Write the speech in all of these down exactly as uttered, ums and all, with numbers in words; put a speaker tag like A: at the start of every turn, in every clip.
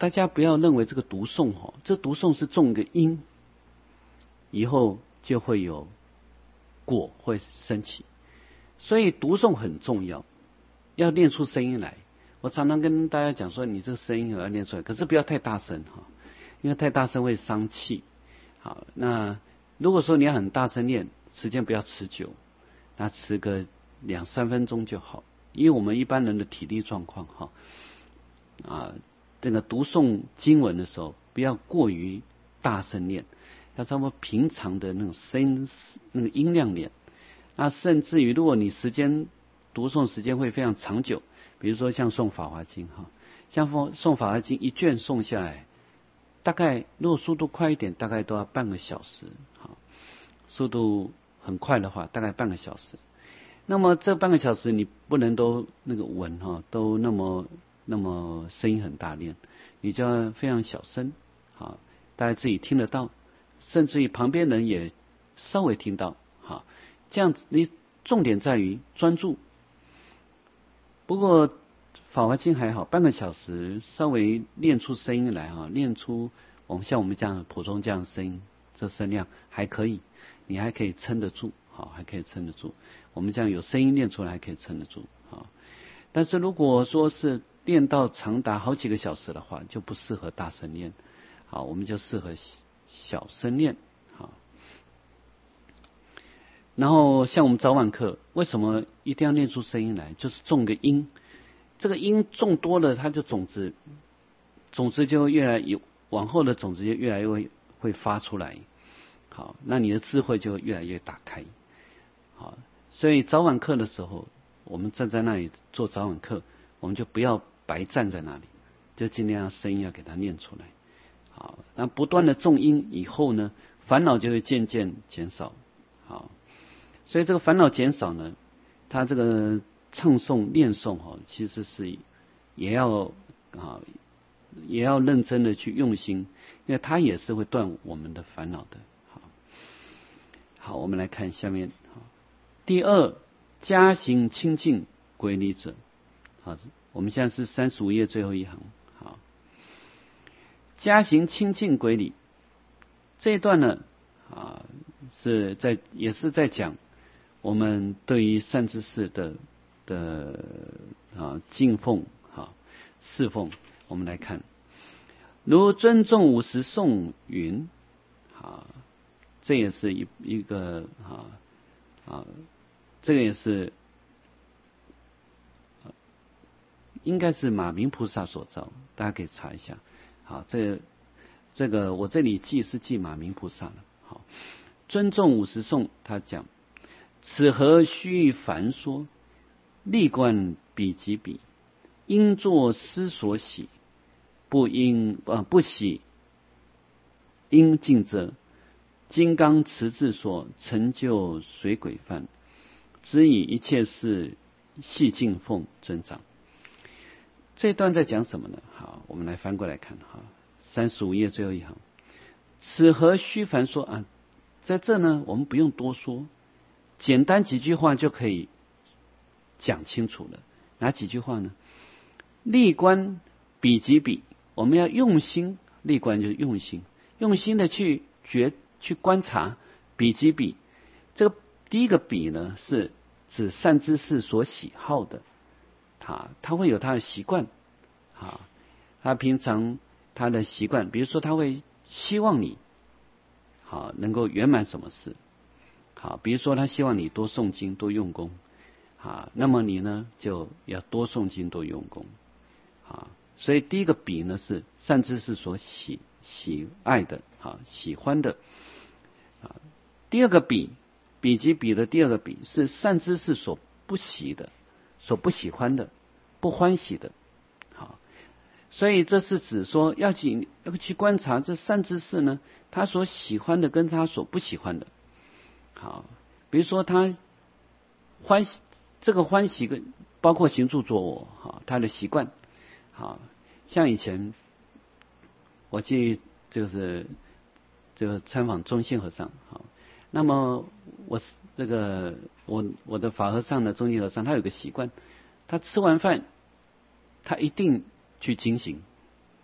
A: 大家不要认为这个读诵哈，这读诵是种个因，以后就会有果会升起，所以读诵很重要，要练出声音来。我常常跟大家讲说，你这个声音要练出来，可是不要太大声哈，因为太大声会伤气。好，那如果说你要很大声练，时间不要持久，那持个两三分钟就好。因为我们一般人的体力状况哈，啊，这个读诵经文的时候，不要过于大声练，要差不多平常的那种声音那个音量练。那甚至于，如果你时间读诵时间会非常长久，比如说像诵《法华经》哈，像诵《法华经》一卷诵下来，大概如果速度快一点，大概都要半个小时哈；速度很快的话，大概半个小时。那么这半个小时你不能都那个文哈都那么那么声音很大练，你就要非常小声，好，大家自己听得到，甚至于旁边人也稍微听到，好，这样子你重点在于专注。不过《法华经》还好，半个小时稍微练出声音来哈，练出我们像我们这样普通这样的声音，这声量还可以，你还可以撑得住，好，还可以撑得住。我们这样有声音练出来还可以撑得住，好。但是如果说是练到长达好几个小时的话，就不适合大声练，好，我们就适合小声练，好。然后像我们早晚课，为什么一定要练出声音来？就是种个因，这个因种多了，它就种子，种子就越来越往后的种子就越来越会会发出来，好，那你的智慧就越来越打开，好。所以早晚课的时候，我们站在那里做早晚课，我们就不要白站在那里，就尽量声音要给它念出来，好。那不断的种因以后呢，烦恼就会渐渐减少，好。所以这个烦恼减少呢，它这个唱诵念诵哈，其实是也要啊也要认真的去用心，因为它也是会断我们的烦恼的。好，好，我们来看下面。第二，家行清净归离者。好，我们现在是三十五页最后一行。好，家行清净归离这一段呢，啊，是在也是在讲我们对于善知识的的啊敬奉啊侍奉。我们来看，如尊重五十颂云，啊，这也是一一个啊啊，这个也是应该是马明菩萨所造，大家可以查一下。好，这个这个我这里记是记马明菩萨了。好，尊重五十颂，他讲。此何须凡说，立观彼即彼，应作思所喜，不应啊不喜，应尽责。金刚持智所成就随轨范，只以一切事细敬奉尊长。这段在讲什么呢？好，我们来翻过来看哈，三十五页最后一行。此何须凡说啊，在这呢，我们不用多说。简单几句话就可以讲清楚了。哪几句话呢？立观彼即彼，我们要用心，立观就是用心，用心的去觉去观察彼即彼。这个第一个彼呢，是指善知识所喜好的，他他会有他的习惯，啊，他平常他的习惯，比如说他会希望你，好能够圆满什么事。好，比如说他希望你多诵经多用功，啊，那么你呢就要多诵经多用功，啊，所以第一个彼呢是善知识所喜喜爱的，啊，喜欢的，啊，第二个彼彼即彼的第二个彼是善知识所不喜的，所不喜欢的，不欢喜的，好，所以这是指说要去要去观察这善知识呢，他所喜欢的跟他所不喜欢的。好，比如说他欢喜，这个欢喜跟包括行住坐卧，好，他的习惯，好，像以前我去就是这个参访中信和尚，好，那么我这个我我的法和尚呢，中信和尚他有个习惯，他吃完饭他一定去经行，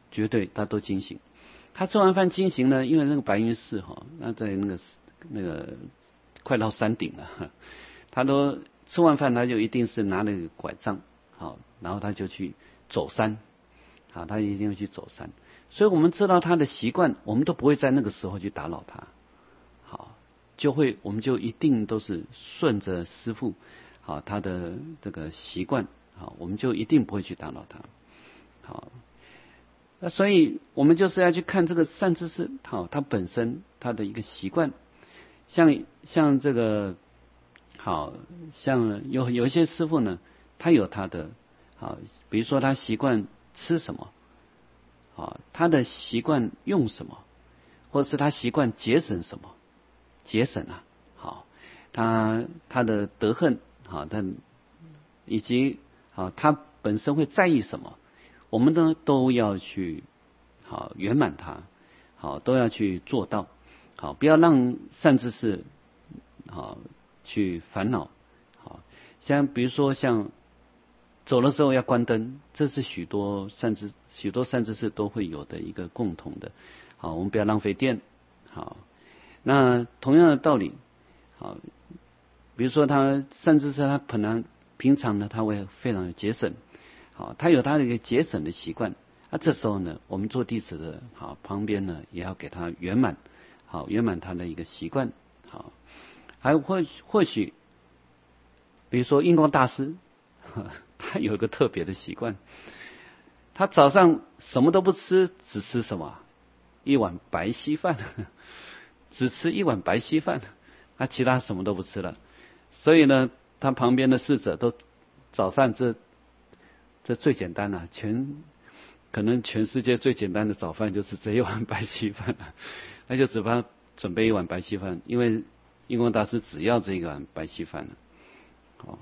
A: 绝对他都惊醒。他吃完饭惊醒呢，因为那个白云寺哈，那在那个那个快到山顶了，他都吃完饭他就一定是拿那个拐杖，好，然后他就去走山，好，他一定会去走山。所以我们知道他的习惯，我们都不会在那个时候去打扰他，好，就会我们就一定都是顺着师父，好，他的这个习惯，好，我们就一定不会去打扰他，好。那所以我们就是要去看这个善知识，好，它本身它的一个习惯，像像这个，好像有有一些师父呢，他有他的，好，比如说他习惯吃什么，啊，他的习惯用什么，或者是他习惯节省什么，节省啊，好，他他的德行，好，他以及好他本身会在意什么。我们呢都要去好圆满它，好都要去做到，好不要让善知识好去烦恼，好像比如说像走的时候要关灯，这是许多善知许多善知识都会有的一个共同的，好我们不要浪费电，好那同样的道理，好比如说他善知识他可能平常呢他会非常的节省。好，他有他的一个节省的习惯，啊，这时候呢，我们做弟子的，好旁边呢也要给他圆满，好圆满他的一个习惯，好，还有或或许，比如说印光大师，他有一个特别的习惯，他早上什么都不吃，只吃什么一碗白稀饭，只吃一碗白稀饭，他其他什么都不吃了，所以呢，他旁边的侍者都早饭这。这最简单了、啊，全可能全世界最简单的早饭就是这一碗白稀饭了，那就只帮他准备一碗白稀饭，因为印光大师只要这一碗白稀饭了。好，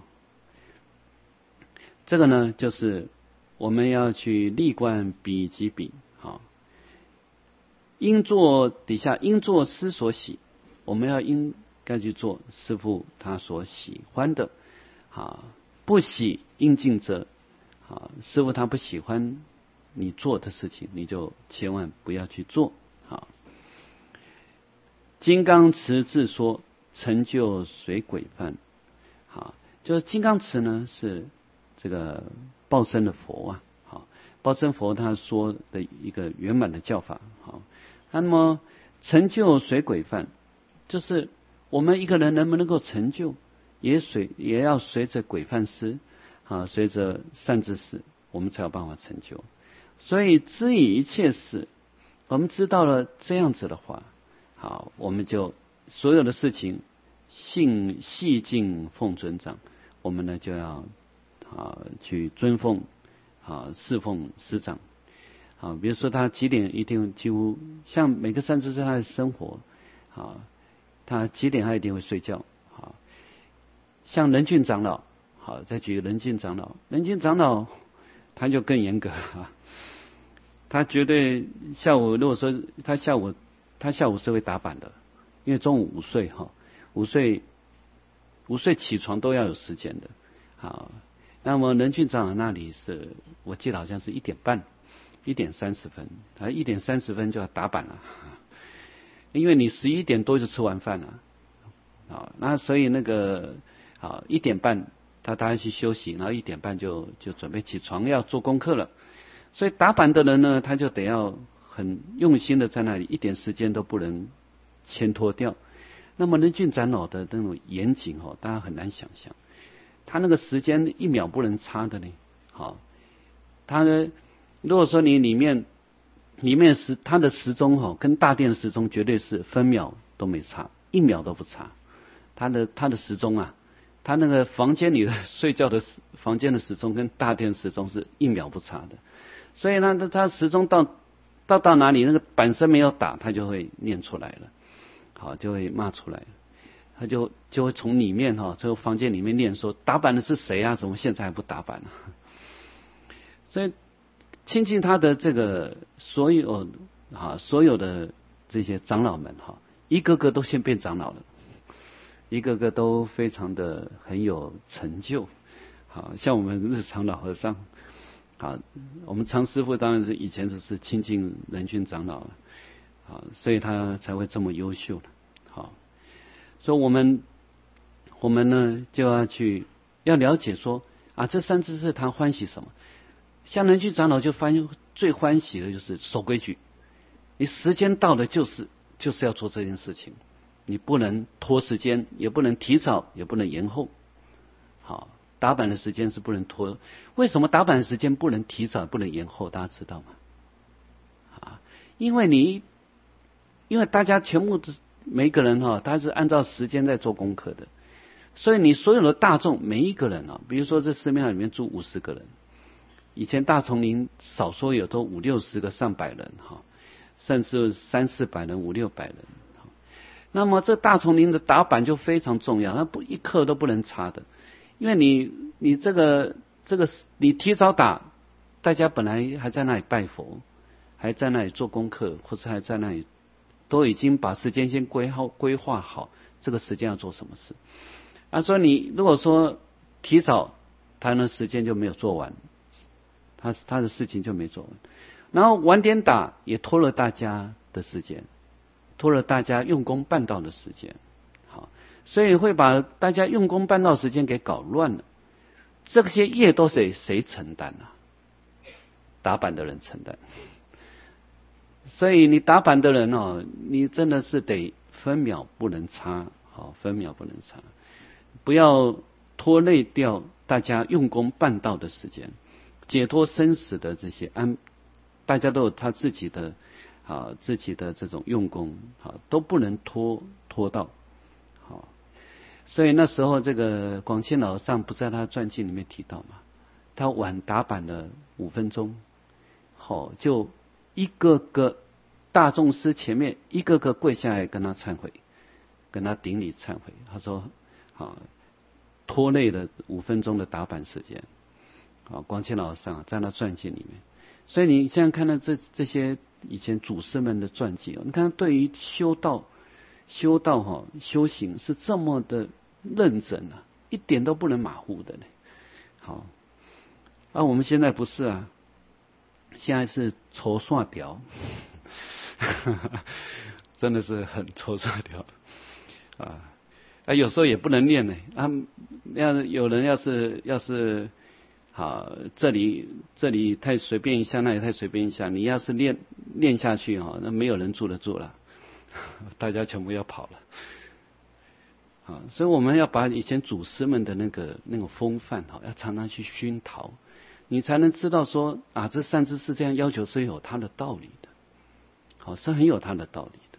A: 这个呢就是我们要去立观彼即彼，好，应做底下应做师所喜，我们要应该去做师父他所喜欢的，好，不喜应尽责。好，师父他不喜欢你做的事情，你就千万不要去做。好，金刚持自说，成就随轨范。好，就是金刚持呢是这个报身的佛啊，好，报身佛他说的一个圆满的教法。好，那么成就随轨范，就是我们一个人能不能够成就，也随也要随着轨范师。啊，随着善知识，我们才有办法成就。所以知以一切事，我们知道了这样子的话，好，我们就所有的事情，信细敬奉尊长，我们呢就要啊去尊奉啊侍奉师长。啊，比如说他几点一定几乎像每个善知识他的生活，啊，他几点他一定会睡觉。啊，像仁俊长老。好，再举仁俊长老，仁俊长老他就更严格啊，他绝对下午如果说他下午他下午是会打板的，因为中午午睡哈，午睡午睡起床都要有时间的。好，那么仁俊长老那里是我记得好像是一点半，一点三十分，他一点三十分就要打板了，因为你十一点多就吃完饭了，好，那所以那个好一点半。他大家去休息，然后一点半就就准备起床要做功课了。所以打板的人呢，他就得要很用心的在那里，一点时间都不能牵拖掉。那么仁俊长老的那种严谨哦，大家很难想象，他那个时间一秒不能差的呢。好，他呢，如果说你里面里面时他的时钟哈，跟大殿的时钟绝对是分秒都没差，一秒都不差。他的他的时钟啊。他那个房间里的睡觉的房间的时钟跟大殿时钟是一秒不差的，所以呢，他时钟到到到哪里，那个板声没有打，他就会念出来了，好，就会骂出来，他就就会从里面哈，这个房间里面念说打板的是谁啊？怎么现在还不打板呢、啊？所以亲近他的这个所有哈所有的这些长老们哈，一个个都先变长老了。一个个都非常的很有成就，好像我们日常老和尚， 好，我们常师父当然是以前只是亲近仁君长老了，好，所以他才会这么优秀的。好，所以我们我们呢就要去要了解说啊，这三知识他欢喜什么？像仁君长老就欢最欢喜的就是守规矩，你时间到了就是就是要做这件事情，你不能拖时间，也不能提早，也不能延后。好，打板的时间是不能拖，为什么打板的时间不能提早，不能延后？大家知道吗？啊，因为你因为大家全部每一个人哈，他是按照时间在做功课的，所以你所有的大众每一个人啊，比如说这寺庙里面住五十个人，以前大丛林少说有都五六十个、上百人哈，甚至三四百人、五六百人。那么这大丛林的打板就非常重要，那不一刻都不能差的，因为你你这个这个你提早打，大家本来还在那里拜佛，还在那里做功课，或是还在那里都已经把时间先规划规划好，这个时间要做什么事。啊，所以你如果说提早，他呢时间就没有做完，他他的事情就没做完，然后晚点打也拖了大家的时间，拖了大家用功办道的时间，好，所以会把大家用功办道时间给搞乱了。这些业都是谁承担啊？打板的人承担。所以你打板的人哦，你真的是得分秒不能差，好，分秒不能差，不要拖累掉大家用功办道的时间，解脱生死的这些安，大家都有他自己的啊自己的这种用功，好，都不能拖拖到，好，所以那时候这个广钦老和尚不在他传记里面提到嘛，他晚打板了五分钟，好，就一个个大众师前面一个个跪下来跟他忏悔，跟他顶礼忏悔。他说：“啊，拖累了五分钟的打板时间。”啊，广钦老和尚在那传记里面。所以你现在看到这这些以前祖师们的传记，你看对于修道、修道哈、修行是这么的认真啊，一点都不能马虎的呢。好，啊，我们现在不是啊。现在是抽刷条，真的是很抽刷条啊！啊，有时候也不能练呢。啊，要有人要是要是好，这里这里太随便一下，那里太随便一下，你要是练练下去哈，那没有人住得住了，大家全部要跑了。啊，所以我们要把以前祖师们的那个那种风范哈，要常常去熏陶。你才能知道说啊，这善知识这样要求是有它的道理的，好，是很有它的道理的。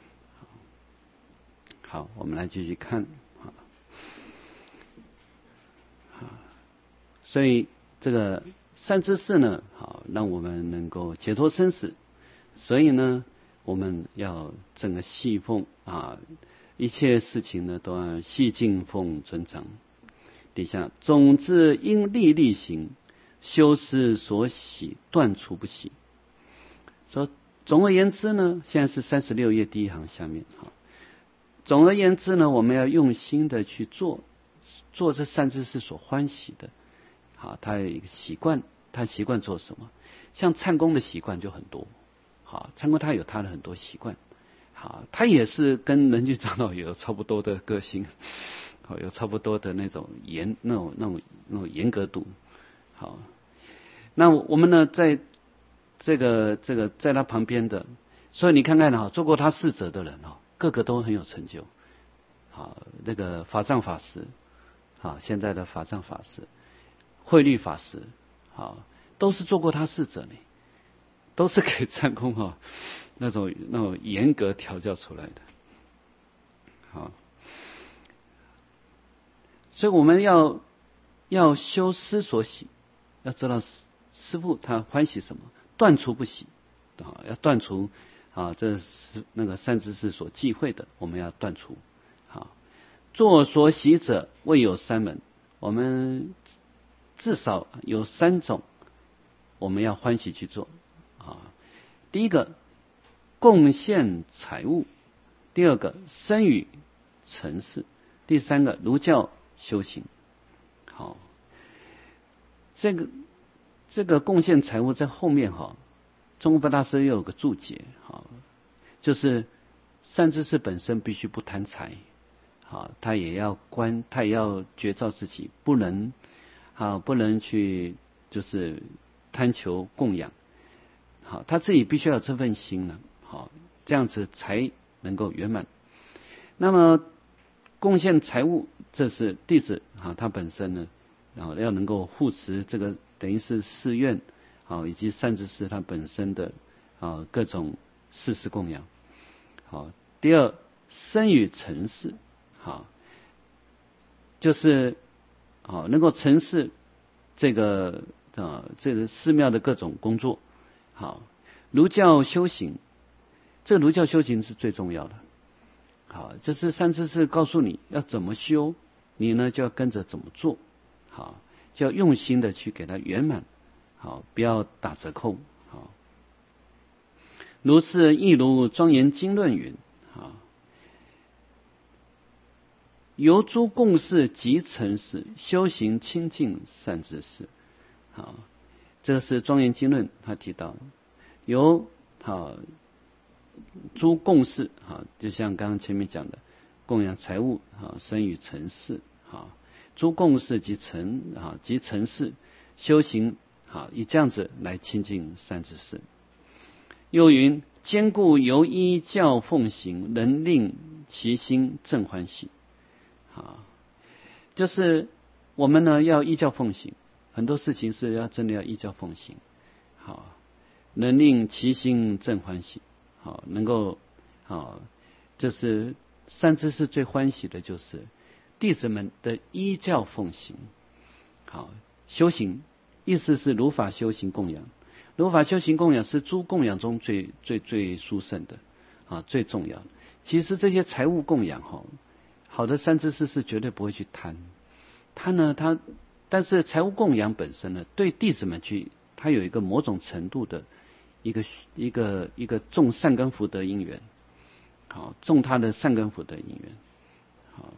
A: 好，我们来继续看啊，好，所以这个善知识呢，好，让我们能够解脱生死。所以呢，我们要整个细奉啊，一切事情呢都要细敬奉尊长。底下总之应力力行。修饰所喜，断除不喜。说总而言之呢，现在是三十六页第一行下面哈。总而言之呢，我们要用心的去做，做这善知识所欢喜的。好，他有一个习惯，他习惯做什么？像忏公的习惯就很多。好，忏公他有他的很多习惯。好，他也是跟仁君长老有差不多的个性，好，有差不多的那种严那种那种那种严格度。好，那我们呢，在这个这个在他旁边的，所以你看看哈，做过他侍者的人哈，个个都很有成就。好，那个法藏法师，好，现在的法藏法师，慧律法师，好，都是做过他侍者呢，都是给忏公哈那种那种严格调教出来的。好，所以我们要要修师所喜。要知道师父他欢喜什么，断除不喜啊，要断除啊，这是那个善知识所忌讳的，我们要断除。好，作所喜者未有三门，我们至少有三种，我们要欢喜去做啊。第一个，贡献财物；第二个，生与成事；第三个，儒教修行。好。这个这个贡献财物在后面哈，中观大师又有个注解哈，就是善知识本身必须不贪财，好，他也要观，他也要觉照自己不能好，不能去就是贪求供养，好，他自己必须要有这份心了，好，这样子才能够圆满。那么贡献财物，这是弟子啊，他本身呢，然后要能够护持这个。等于是寺院，好，以及善知识它本身的啊各种事事供养，好。第二，身与陈事，好，就是好能够陈事这个啊这个寺庙的各种工作，好。儒教修行，这儒教修行是最重要的，好，就是善知识告诉你要怎么修，你呢就要跟着怎么做，好。就要用心的去给它圆满，好，不要打折扣，好。如是亦如庄严经论云，好，由诸共事及成事，修行清净善知识，好，这是庄严经论他提到，由好诸共事，好，就像刚刚前面讲的，供养财物，好，身与成事，好。诸共事及成啊及成事修行啊，以这样子来亲近善知识。又云：坚固由依教奉行，能令其心正欢喜。啊，就是我们呢要依教奉行，很多事情是要真的要依教奉行。好，能令其心正欢喜。好，能够好，就是善知识最欢喜的就是。弟子们的依教奉行，好，修行意思是如法修行供养，如法修行供养是诸供养中最最最殊胜的啊，最重要的。其实这些财物供养哈，好的善知识是绝对不会去贪，他呢他，但是财物供养本身呢，对弟子们去，他有一个某种程度的一个一个一个种善根福德因缘，好，种他的善根福德因缘，好。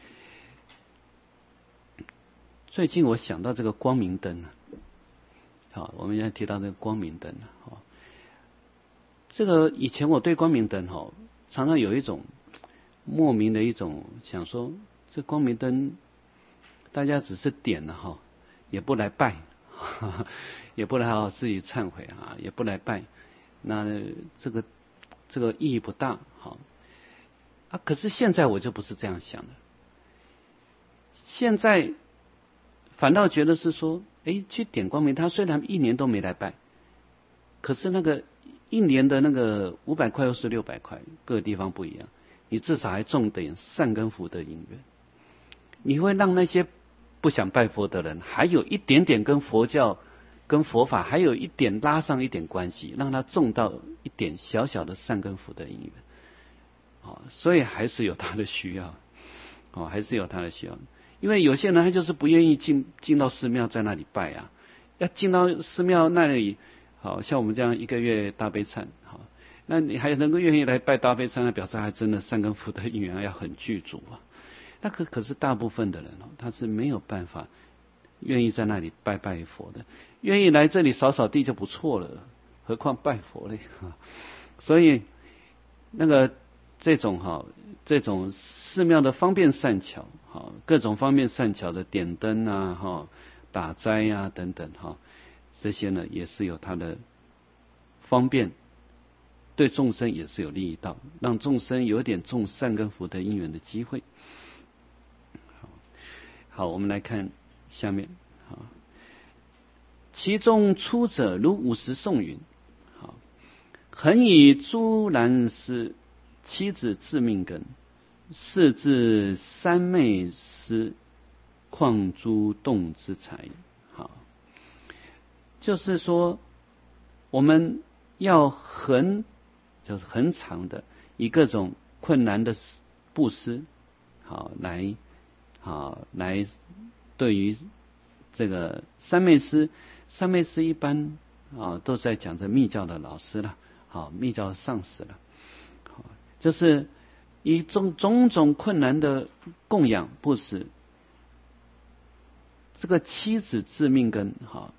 A: 最近我想到这个光明灯啊，好，我们现在提到这个光明灯啊，好，这个以前我对光明灯哈，常常有一种莫名的一种想说，这光明灯大家只是点了哈，也不来拜，呵呵也不来好好自己忏悔啊，也不来拜，那这个这个意义不大，好啊。可是现在我就不是这样想的，现在。反倒觉得是说，哎，去点光明，他虽然一年都没来拜，可是那个一年的那个五百块或是六百块，各个地方不一样，你至少还种点善根福德因缘，你会让那些不想拜佛的人，还有一点点跟佛教、跟佛法还有一点拉上一点关系，让他种到一点小小的善根福德因缘，哦，所以还是有他的需要，哦，还是有他的需要。因为有些人他就是不愿意进进到寺庙在那里拜啊，要进到寺庙那里，好像我们这样一个月大悲忏，好，那你还能够愿意来拜大悲忏，那表示还真的善根福德因缘要很具足啊。那可可是大部分的人哦，他是没有办法愿意在那里拜拜佛的，愿意来这里扫扫地就不错了，何况拜佛嘞？所以那个这种哈，这种寺庙的方便善巧，哈，各种方便善巧的点灯啊，哈，打斋啊等等哈，这些呢也是有它的方便，对众生也是有利益到，让众生有点种善根福德因缘的机会。好，好，我们来看下面，好，其中出者如五十颂云，好，恒以诸兰师妻子自命根，是至三昧师，况诸动之财。好，就是说我们要恒，就是恒常的以各种困难的布施，好来，好来对于这个三昧师，三昧师一般啊都在讲着密教的老师了，好密教上师了，好就是以种种种困难的供养布施，这个妻子自命根，好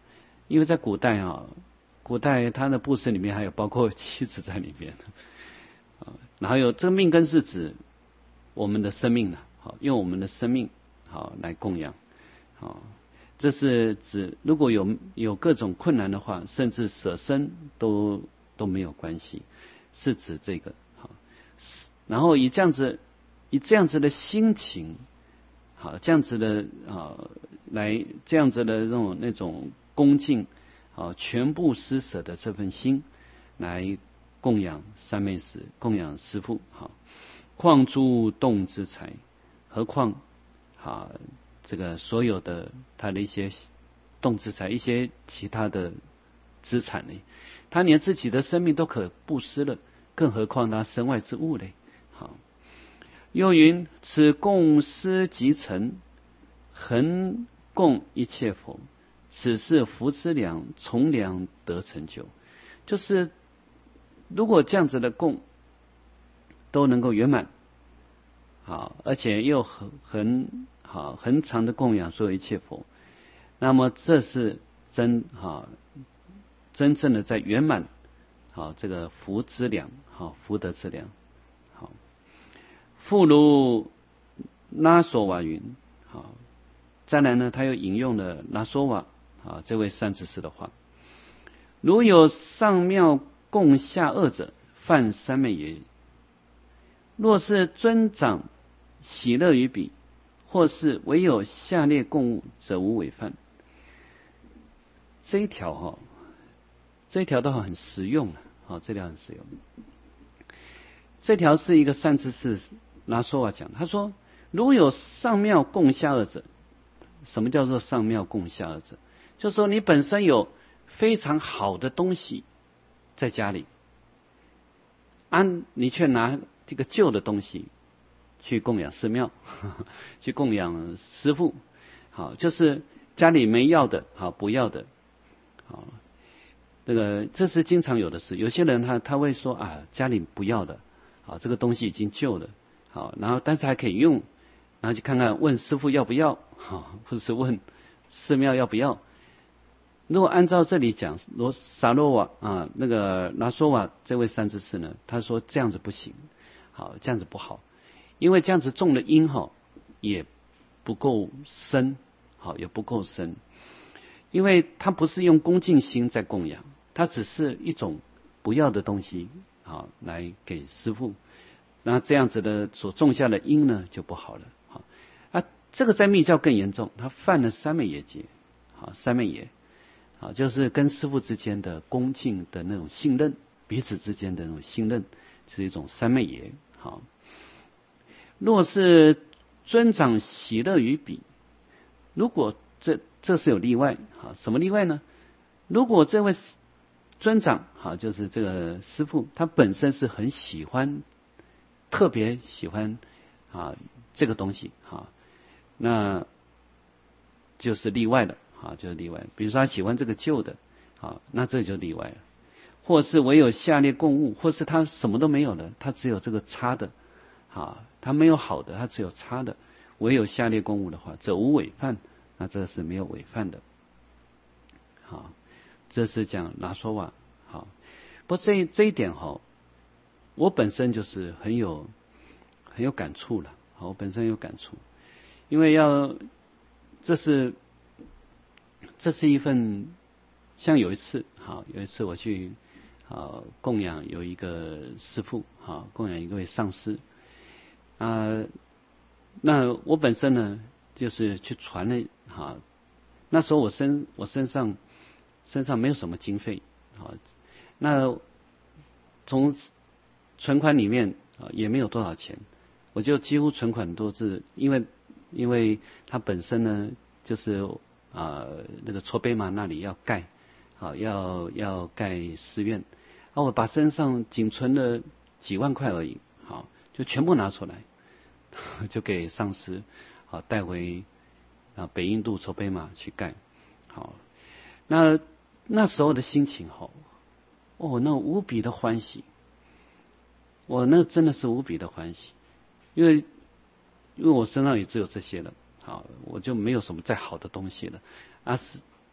A: 因为在古代啊，古代他的布施里面还有包括妻子在里面啊，然后有这个命根是指我们的生命呢，好，用我们的生命好来供养，好，这是指如果有有各种困难的话，甚至舍身都都没有关系，是指这个好，然后以这样子以这样子的心情，好，这样子的啊来这样子的那种那种恭敬，好，全部施舍的这份心来供养三昧时，供养师父，好，况诸动之财，何况啊这个所有的他的一些动之财，一些其他的资产呢，他连自己的生命都可布施了，更何况他身外之物呢？好，又云：此供施即成，恒供一切佛，此是福之粮，从粮得成就。就是如果这样子的供都能够圆满，好，而且又很很好很长的供养所有一切佛，那么这是真哈真正的在圆满好这个福之粮，好福德之粮。好，复如拉索瓦云，好，再来呢，他又引用了拉索瓦啊这位善知识的话：如有上妙供下恶者，犯三昧也。若是尊长喜乐于彼，或是唯有下列供物，则无违犯。这一条哈、哦，这一条都很实用啊，好，这条很实用。这条是一个善知识拉说话讲，他说：如有上妙供下恶者，什么叫做上妙供下恶者？就是说你本身有非常好的东西在家里，安你却拿这个旧的东西去供养寺庙，呵呵去供养师父，好，就是家里没要的，好不要的，好，这个这是经常有的事。有些人他他会说啊，家里不要的，好，这个东西已经旧了，好，然后但是还可以用，然后去看看问师父要不要，好，或者是问寺庙要不要。如果按照这里讲，罗萨洛瓦啊，那个拉索瓦这位善知识呢，他说这样子不行，好，这样子不好，因为这样子种的因哈也不够深，好，也不够深，因为他不是用恭敬心在供养，他只是一种不要的东西，好，来给师父，那这样子的所种下的因呢就不好了，好，啊，这个在密教更严重，他犯了三昧耶劫，好，三昧耶。好，就是跟师父之间的恭敬的那种信任，彼此之间的那种信任，是一种三昧耶。好，若是尊长喜乐于彼，如果这这是有例外，好，什么例外呢？如果这位尊长，好，就是这个师父，他本身是很喜欢，特别喜欢啊这个东西，好，那就是例外的。啊，就是例外。比如说他喜欢这个旧的，啊，那这就例外了。或是唯有下列供物，或是他什么都没有的，他只有这个差的，啊，他没有好的，他只有差的。唯有下列供物的话，则无违犯，那这是没有违犯的。好，这是讲拉说瓦。好，不过这这一点哈，我本身就是很有很有感触了。好，我本身有感触，因为要这是。这是一份，像有一次，好，有一次我去，啊，供养有一个师父，好，供养一位上师，啊，那我本身呢，就是去传了，哈，那时候我身我身上身上没有什么经费，好，那从存款里面啊也没有多少钱，我就几乎存款都是因为因为它本身呢就是。啊、呃，那个搓杯嘛，那里要盖，好，要要盖寺院，啊，我把身上仅存了几万块而已，好，就全部拿出来，就给上师，好，带回啊北印度搓杯嘛去盖，好，那那时候的心情好，哦，那无比的欢喜，我那真的是无比的欢喜，因为因为我身上也只有这些了。好，我就没有什么再好的东西了，啊是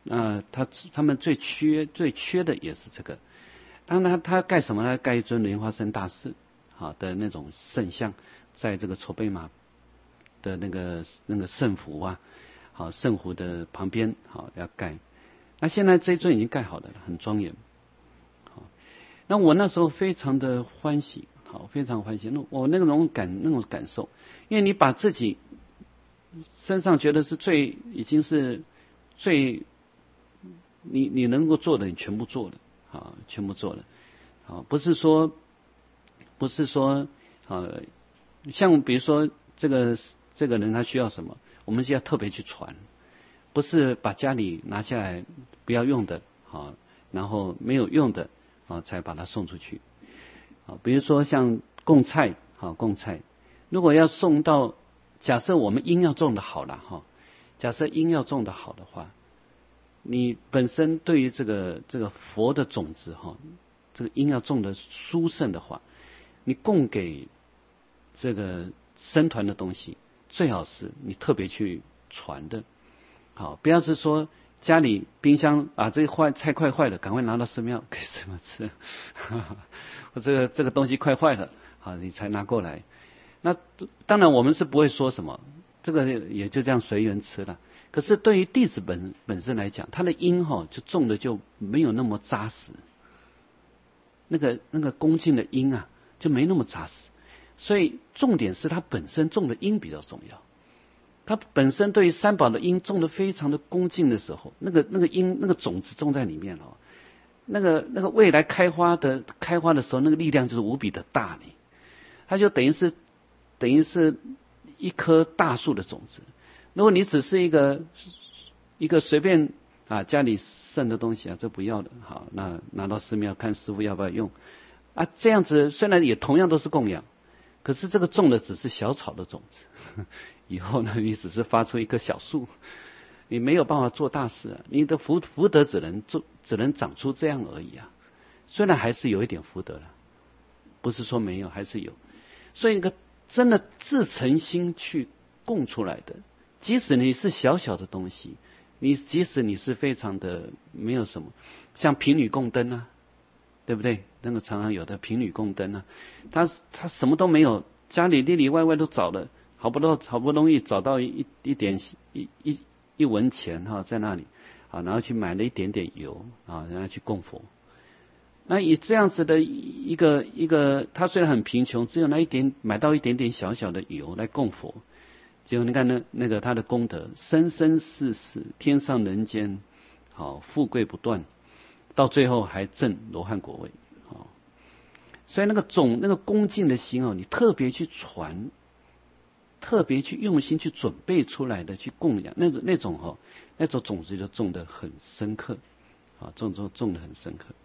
A: 那、呃、他他们最缺最缺的也是这个。当然他盖什么呢？盖一尊莲花生大士好的那种圣像，在这个筹备马的那个那个圣湖啊，好圣湖的旁边好要盖。那现在这一尊已经盖好了，很庄严。好，那我那时候非常的欢喜，好非常欢喜。那我那种感那种感受，因为你把自己身上觉得是最已经是最你你能够做的，你全部做了。啊，全部做了，啊，不是说，不是说，啊，像比如说这个这个人他需要什么，我们就要特别去传，不是把家里拿下来不要用的，啊，然后没有用的，啊，才把它送出去，啊，比如说像供菜，啊，供菜，如果要送到，假设我们因要种的好了，哈，假设因要种的好的话。你本身对于这个这个佛的种子哈，这个因要种的殊胜的话，你供给这个僧团的东西，最好是你特别去传的，好，不要是说家里冰箱啊这个坏菜快坏了，赶快拿到寺庙给什么吃，我这个这个东西快坏了，好，你才拿过来。那当然我们是不会说什么，这个也就这样随缘吃了。可是对于弟子本本身来讲，他的因哈就种的就没有那么扎实，那个那个恭敬的因啊就没那么扎实，所以重点是他本身种的因比较重要。他本身对于三宝的因种的非常的恭敬的时候，那个那个因那个种子种在里面哦，那个那个未来开花的开花的时候，那个力量就是无比的大呢。它就等于是等于是一棵大树的种子。如果你只是一个一个随便啊家里剩的东西啊，这不要的，好，那拿到寺庙看师父要不要用啊，这样子虽然也同样都是供养，可是这个种的只是小草的种子，以后呢你只是发出一棵小树，你没有办法做大事啊，你的福福德只能做只能长出这样而已啊，虽然还是有一点福德了，不是说没有，还是有，所以那个真的自诚心去供出来的。即使你是小小的东西，你即使你是非常的没有什么，像贫女供灯啊，对不对？那个常常有的贫女供灯啊，他他什么都没有，家里里里外外都找了，好不容好不容易找到一一点一一一文钱哈、啊、在那里啊，然后去买了一点点油啊，然后去供佛。那以这样子的一个一个，他虽然很贫穷，只有那一点买到一点点小小的油来供佛。结果你看呢，那个他的功德，生生世世，天上人间，好富贵不断，到最后还证罗汉果位，好，所以那个种那个恭敬的心哦，你特别去传，特别去用心去准备出来的去供养，那种那种哦，那种种子就种得很深刻，啊，种种种得很深刻。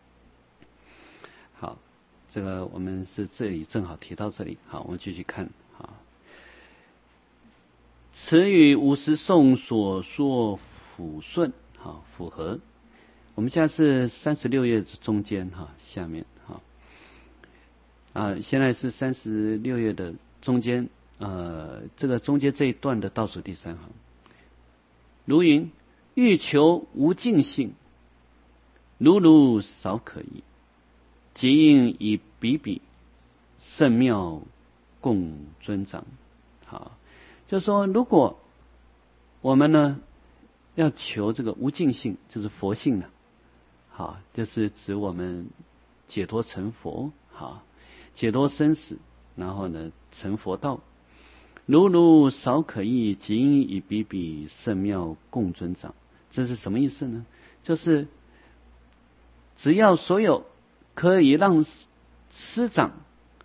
A: 好，这个我们是这里正好提到这里，好，我们继续看，好。此与五十颂所说符顺，好符合。我们现在是三十六页中间哈，下面哈啊，现在是三十六页的中间，呃，这个中间这一段的倒数第三行。如云：欲求无尽性，如如少可依。即应以比比，圣妙共尊长。好。就是说，如果我们呢要求这个无尽性，就是佛性呢，好，就是指我们解脱成佛，好，解脱生死，然后呢成佛道。如如少可依，即应以比比，圣妙共尊长。这是什么意思呢？就是只要所有可以让师长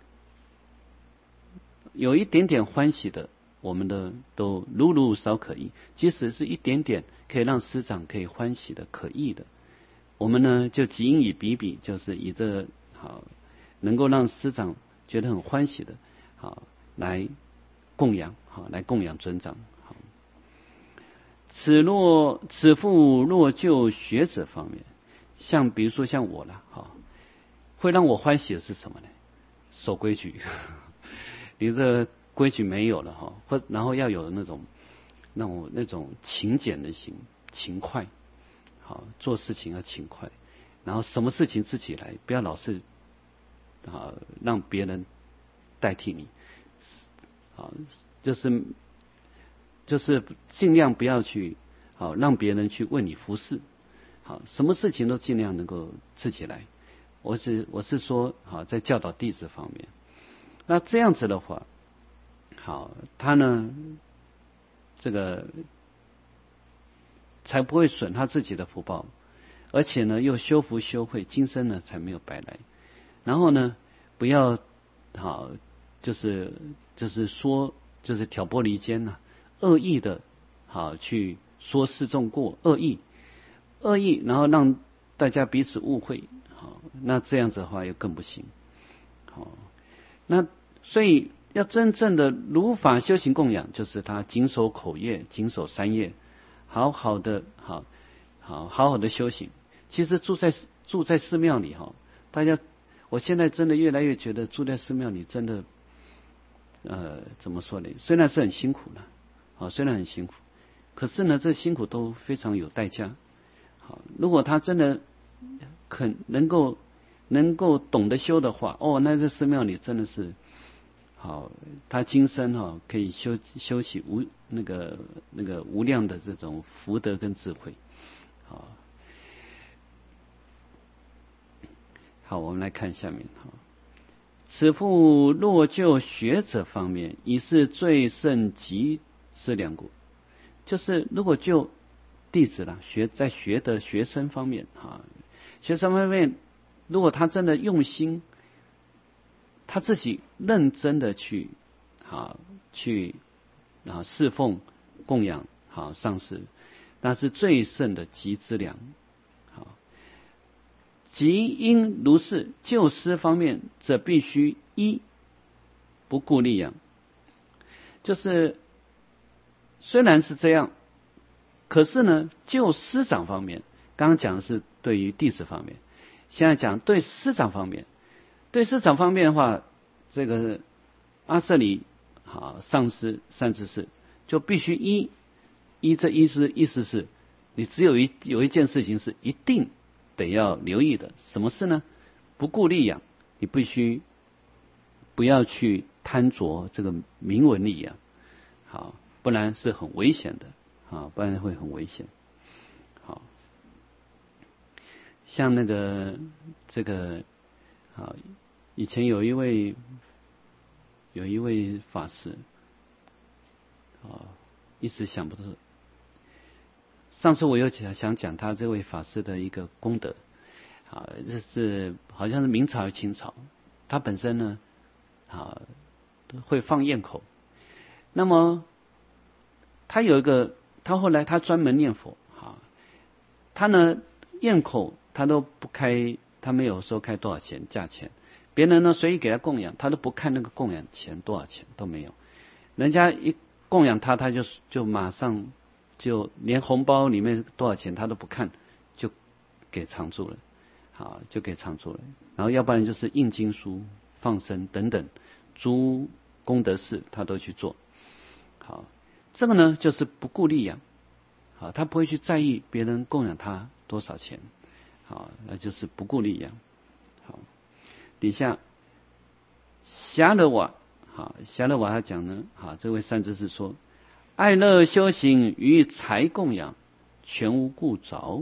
A: 有一点点欢喜的，我们的都如如少可依，即使是一点点可以让师长可以欢喜的可依的，我们呢就即应以比比，就是以这好能够让师长觉得很欢喜的，好来供养，好来供养尊长。好，此若此复若就学者方面，像比如说像我了，好，会让我欢喜的是什么呢？守规矩，你这规矩没有了哈，或然后要有那种那种那种勤俭的心，勤快好，做事情要勤快，然后什么事情自己来，不要老是啊让别人代替你，啊，就是就是尽量不要去好让别人去为你服侍，好，什么事情都尽量能够自己来。我是我是说，好，在教导弟子方面，那这样子的话，好，他呢，这个才不会损他自己的福报，而且呢，又修福修慧，今生呢才没有白来。然后呢，不要好，就是就是说，就是挑拨离间呐、啊，恶意的，好去说示众过，恶意恶意，然后让大家彼此误会，好，那这样子的话又更不行，好，那所以要真正的如法修行供养，就是他谨守口业，谨守三业，好好的好好好好的修行。其实住在住在寺庙里哈，大家我现在真的越来越觉得住在寺庙里真的，呃，怎么说呢？虽然是很辛苦的，好，虽然很辛苦，可是呢，这辛苦都非常有代价。好，如果他真的肯能够能够懂得修的话，哦，那这寺庙里真的是好，他今生哈、哦、可以修修习无那个那个无量的这种福德跟智慧。好，好，我们来看下面哈。此复若就学者方面，已是最胜极之良故。就是如果就弟子啦，学在学的学生方面啊，学生方面，如果他真的用心，他自己认真的去啊去啊侍奉供养好上师，那是最胜的极之良。好，即因如是，就师方面，则必须一不顾利养，就是虽然是这样。可是呢，就师长方面，刚刚讲的是对于弟子方面，现在讲对师长方面。对师长方面的话，这个阿舍里好上师善知识就必须依依这依师意思是，你只有一有一件事情是一定得要留意的，什么事呢？不顾利养，你必须不要去贪着这个名闻利养，好，不然是很危险的。啊，不然会很危险。好，像那个这个啊，以前有一位有一位法师啊，一直想不透。上次我有讲想讲他这位法师的一个功德啊，这是好像是明朝还是清朝，他本身呢啊会放焰口，那么他有一个。他后来他专门念佛，哈，他呢焰口他都不开，他没有说开多少钱价钱，别人呢随意给他供养，他都不看那个供养钱多少钱都没有，人家一供养他，他就就马上就连红包里面多少钱他都不看，就给常住了，好，就给常住了，然后要不然就是印经书、放生等等诸功德事他都去做，好。这个呢，就是不顾利养，好，他不会去在意别人供养他多少钱，好，那就是不顾利养。好，底下霞勒瓦，好，霞勒瓦他讲呢，好，这位善知识说，爱乐修行与财供养全无故着，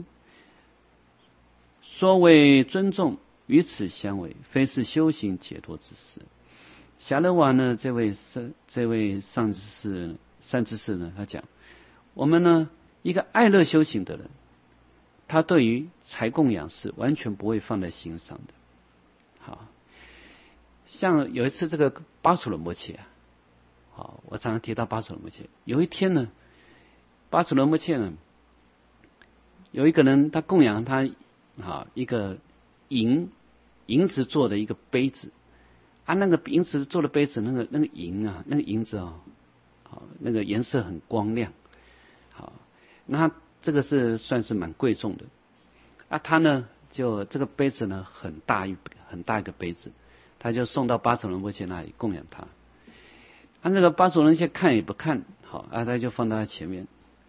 A: 所谓尊重与此相违，非是修行解脱之事。霞勒瓦呢，这位善这位善知识。善知识呢，他讲，我们呢，一个爱乐修行的人，他对于财供养是完全不会放在心上的。好，像有一次这个巴楚仁波切啊，好，我常常提到巴楚仁波切。有一天呢，巴楚仁波切呢，有一个人他供养他啊一个银银子做的一个杯子啊，那个银子做的杯子，那个那个银啊，那个银子啊。好，那个颜色很光亮，好，那这个是算是蛮贵重的啊。他呢，就这个杯子呢很大一很大一个杯子，他就送到巴楚仁波切那里供养他。啊，那个巴楚仁波切看也不看好啊，他就放到他前面。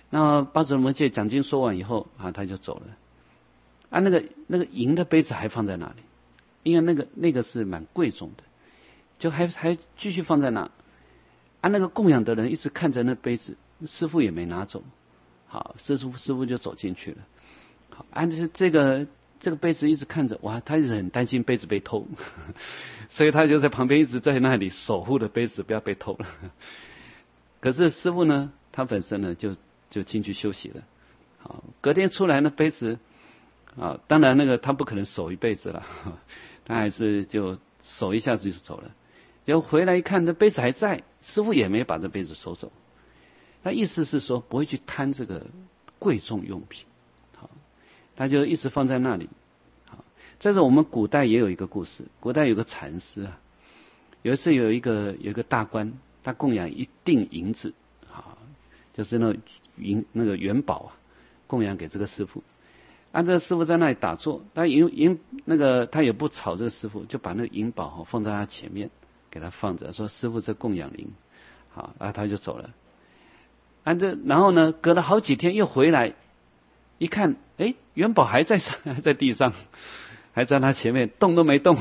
A: 那八祖摩戒讲经说完以后啊，他就走了。啊，那个那个银的杯子还放在那里，因为那个那个是蛮贵重的，就还还继续放在那。啊，那个供养的人一直看着那杯子，师父也没拿走。好，师父师父就走进去了。好，啊，这这个这个杯子一直看着，哇，他一直很担心杯子被偷，所以他就在旁边一直在那里守护的杯子不要被偷了。可是师父呢，他本身呢就就进去休息了。好，隔天出来呢，杯子啊，当然那个他不可能守一辈子了，他还是就守一下子就走了。结果回来一看，那杯子还在，师父也没把这杯子收走。那意思是说不会去贪这个贵重用品，好，他就一直放在那里。好，这是我们古代也有一个故事，古代有个禅师啊，有一次有一个有一个大官，他供养一锭银子，啊，就是那银那个元宝啊，供养给这个师父。按这个师父在那里打坐，他银银那个他也不吵这个师父，就把那个银宝哈放在他前面，给他放着，说师父这供养您，好，然后他就走了。按这然后呢，隔了好几天又回来，一看，哎，元宝还在上，还在地上，还在他前面，动都没动，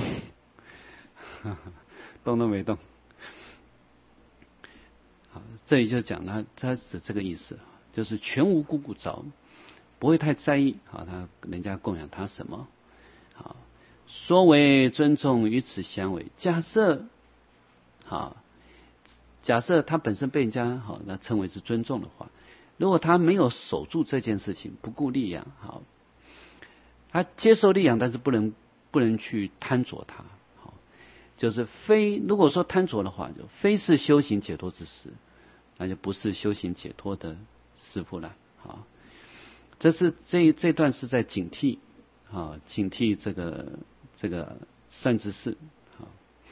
A: 动都没动。好，这里就讲了，他是这个意思，就是全无故故着。不会太在意，好，他人家供养他什么，好，说为尊重与此相违。假设，好，假设他本身被人家好那称为是尊重的话，如果他没有守住这件事情，不顾利养，好，他接受利养，但是不能不能去贪着它，好，就是非如果说贪着的话，就非是修行解脱之师，那就不是修行解脱的师父了，好。这是这这段是在警惕啊，警惕这个这个善知识。好，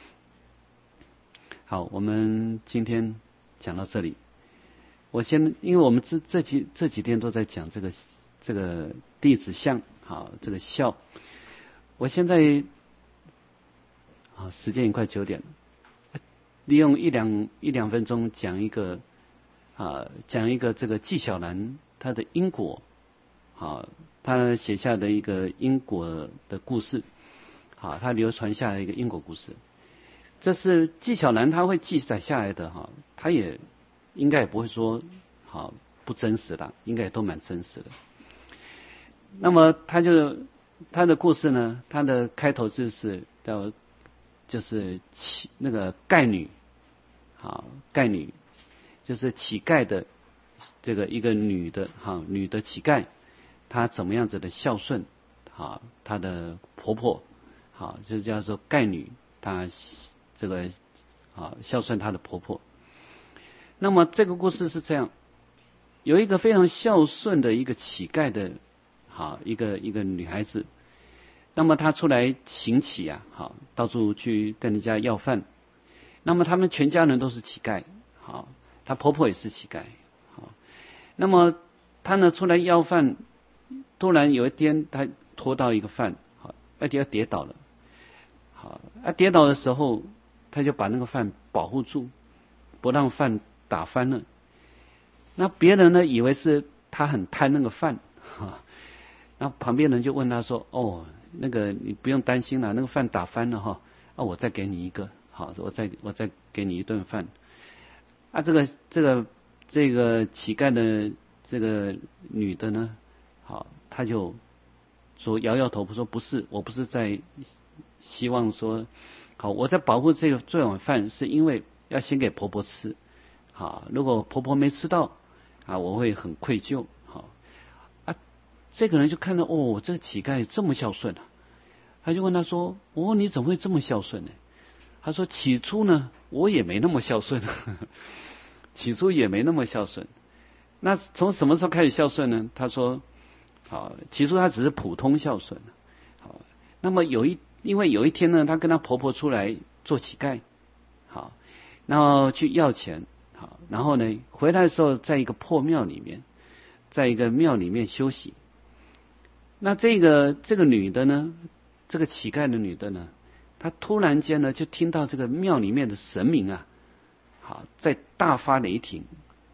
A: 好，我们今天讲到这里。我先，因为我们这这几这几天都在讲这个这个弟子相，好，这个孝。我现在啊，时间已经快九点了，利用一两一两分钟讲一个啊，讲一个这个纪晓岚他的因果。好，他写下的一个因果的故事，好，他流传下来一个因果故事，这是纪晓岚他会记载下来的哈，他也应该也不会说好不真实的，应该也都蛮真实的。那么他就他的故事呢，他的开头就是叫就是乞那个丐女，好，丐女就是乞丐的这个一个女的哈，女的乞丐。她怎么样子的孝顺，好，她的婆婆，好，就叫做丐女，她这个啊孝顺她的婆婆。那么这个故事是这样，有一个非常孝顺的一个乞丐的，好一个一个女孩子，那么她出来行乞啊，好，到处去跟人家要饭。那么他们全家人都是乞丐，好，她婆婆也是乞丐，好，那么她呢出来要饭。突然有一天，他拖到一个饭，好，而且要跌倒了，好，啊，跌倒的时候，他就把那个饭保护住，不让饭打翻了。那别人呢，以为是他很贪那个饭，哈，然后旁边人就问他说：“哦，那个你不用担心了，那个饭打翻了哈，啊，我再给你一个，好，我再我再给你一顿饭。”啊，这个这个这个乞丐的这个女的呢？好，他就说摇摇头，说不是，我不是在希望说，好，我在保护这个这碗饭，是因为要先给婆婆吃，好，如果婆婆没吃到，啊，我会很愧疚，好，啊，这个人就看到，哦，这个乞丐这么孝顺啊，他就问他说，哦，你怎么会这么孝顺呢？他说，起初呢，我也没那么孝顺，起初也没那么孝顺，那从什么时候开始孝顺呢？他说。好，起初他只是普通孝顺，好，那么有一因为有一天呢，他跟他婆婆出来做乞丐，好，然后去要钱，好，然后呢回来的时候，在一个破庙里面，在一个庙里面休息。那这个这个女的呢，这个乞丐的女的呢，她突然间呢就听到这个庙里面的神明啊，好，在大发雷霆，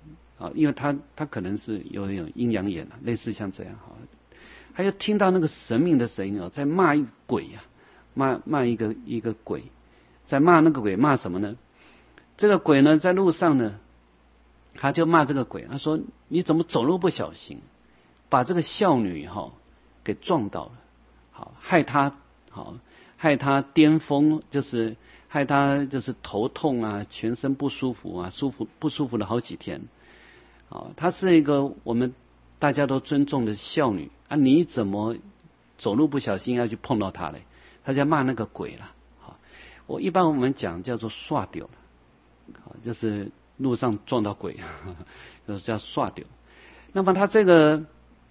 A: 啊，因为他他可能是有有阴阳眼啊，类似像这样哈。他就听到那个神明的声音哦，在骂一个鬼呀、啊，骂骂一个一个鬼，在骂那个鬼骂什么呢？这个鬼呢，在路上呢，他就骂这个鬼，他说：“你怎么走路不小心，把这个孝女哈、哦、给撞到了，好害她好害她巅峰，就是害她就是头痛啊，全身不舒服啊，舒服不舒服了好几天。啊，她是一个我们大家都尊重的孝女啊，你怎么走路不小心要去碰到她嘞？”他在骂那个鬼了。好，我一般我们讲叫做刷丢了，好，就是路上撞到鬼，就是叫刷丢。那么他这个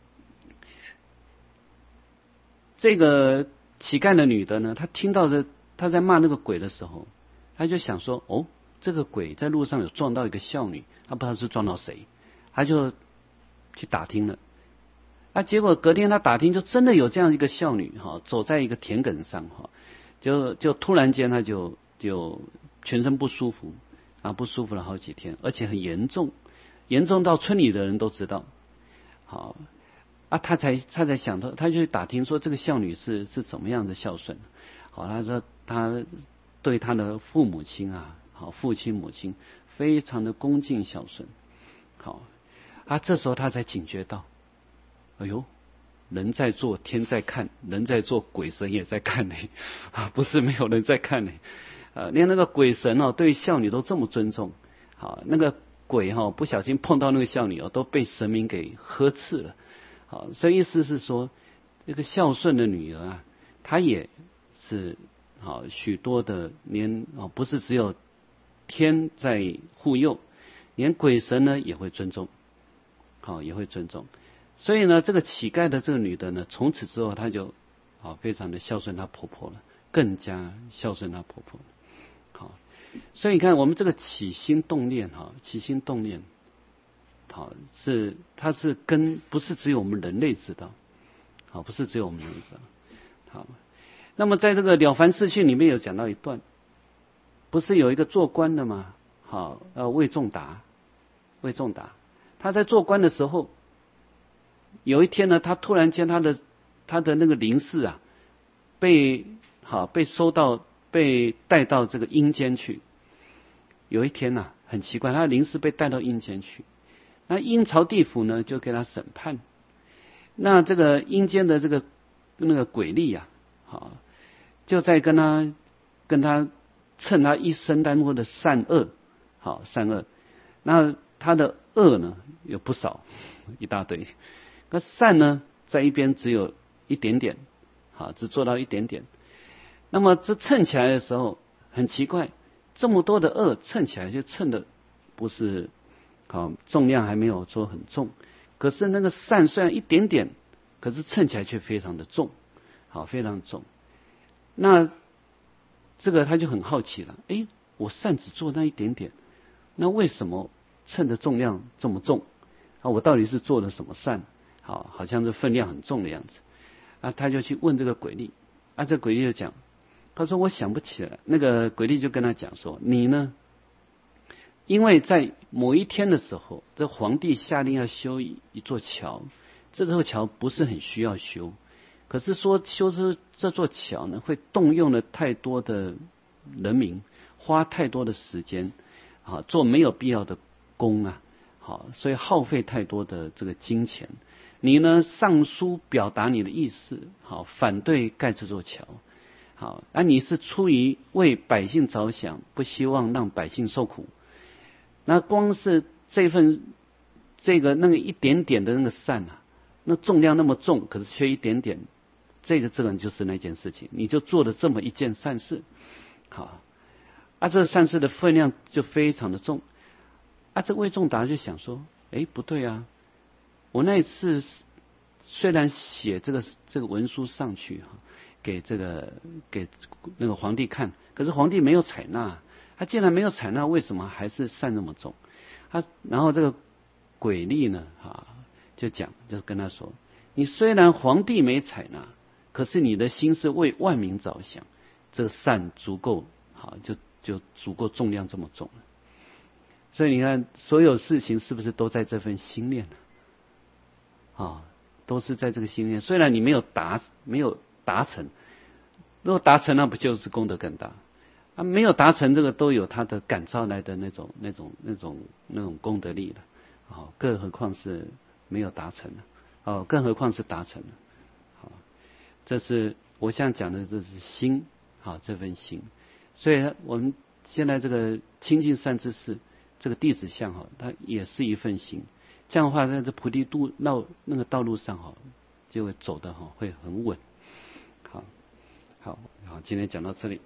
A: 这个乞丐的女的呢，她听到这他在骂那个鬼的时候，她就想说：哦，这个鬼在路上有撞到一个孝女，她不知道是撞到谁，她就去打听了。啊，结果隔天他打听，就真的有这样一个孝女哈，走在一个田埂上哈，就就突然间他就就全身不舒服啊，不舒服了好几天，而且很严重，严重到村里的人都知道。好啊，他才他才想到，他就去打听说这个孝女是是怎么样的孝顺。好，他说他对他的父母亲啊，好父亲母亲非常的恭敬孝顺。好啊，这时候他才警觉到。哎呦，人在做天在看，人在做鬼神也在看呢，啊，不是没有人在看呢，啊，连那个鬼神哦，对孝女都这么尊重，好，那个鬼哈、哦、不小心碰到那个孝女哦，都被神明给呵斥了，好，所以意思是说，这个孝顺的女儿啊，她也是好许多的连哦，不是只有天在护佑，连鬼神呢也会尊重，好，也会尊重。所以呢，这个乞丐的这个女的呢，从此之后她就啊非常的孝顺她婆婆了，更加孝顺她婆婆了。好，所以你看我们这个起心动念哈，起心动念，好是它是跟不是只有我们人类知道，好不是只有我们人类知道。好，那么在这个《了凡四训》里面有讲到一段，不是有一个做官的吗？好，呃，魏仲达，魏仲达，他在做官的时候。有一天呢，他突然间他的他的那个灵士啊，被好被收到被带到这个阴间去。有一天呢、啊，很奇怪，他的灵士被带到阴间去，那阴曹地府呢就给他审判。那这个阴间的这个那个鬼吏啊，好就在跟他跟他称他一生当中的善恶，好善恶。那他的恶呢有不少，一大堆。那善呢，在一边只有一点点，好，只做到一点点。那么这称起来的时候，很奇怪，这么多的恶称起来就称的不是好重量还没有说很重，可是那个善虽然一点点，可是称起来却非常的重，好，非常重。那这个他就很好奇了，诶，我善只做那一点点，那为什么称的重量这么重？啊，我到底是做了什么善？好，好像是分量很重的样子，啊，他就去问这个鬼吏，啊，这鬼吏就讲，他说我想不起来。那个鬼吏就跟他讲说，你呢，因为在某一天的时候，这皇帝下令要修一一座桥，这座桥不是很需要修，可是说修这这座桥呢，会动用了太多的人民，花太多的时间，啊，做没有必要的工啊，好，所以耗费太多的这个金钱。你呢上书表达你的意思，好，反对盖这座桥，好，而、啊、你是出于为百姓着想，不希望让百姓受苦。那光是这份这个那个一点点的那个善啊，那重量那么重，可是缺一点点，这个这个就是那件事情，你就做了这么一件善事，好，啊，这善事的分量就非常的重，啊，这魏仲达就想说，哎，不对啊。我那一次虽然写这个这个文书上去哈，给这个给那个皇帝看，可是皇帝没有采纳。他既然没有采纳，为什么还是善那么重？他然后这个鬼吏呢啊，就讲就跟他说，你虽然皇帝没采纳，可是你的心是为万民着想，这个善足够好，就就足够重量这么重了。 所以你看，所有事情是不是都在这份心念呢？啊，都是在这个心念。虽然你没有达没有达成，如果达成，那不就是功德更大？啊，没有达成，这个都有它的感召来的那种、那种、那种、那种功德力了。哦，更何况是没有达成了。哦，更何况是达成了。好，这是我想讲的，这是心。好，这份心。所以我们现在这个清净善知识，这个弟子相哈，它也是一份心。这样的话，在这菩提度道那个道路上哈，就会走得哈会很稳。好，好，好，今天讲到这里。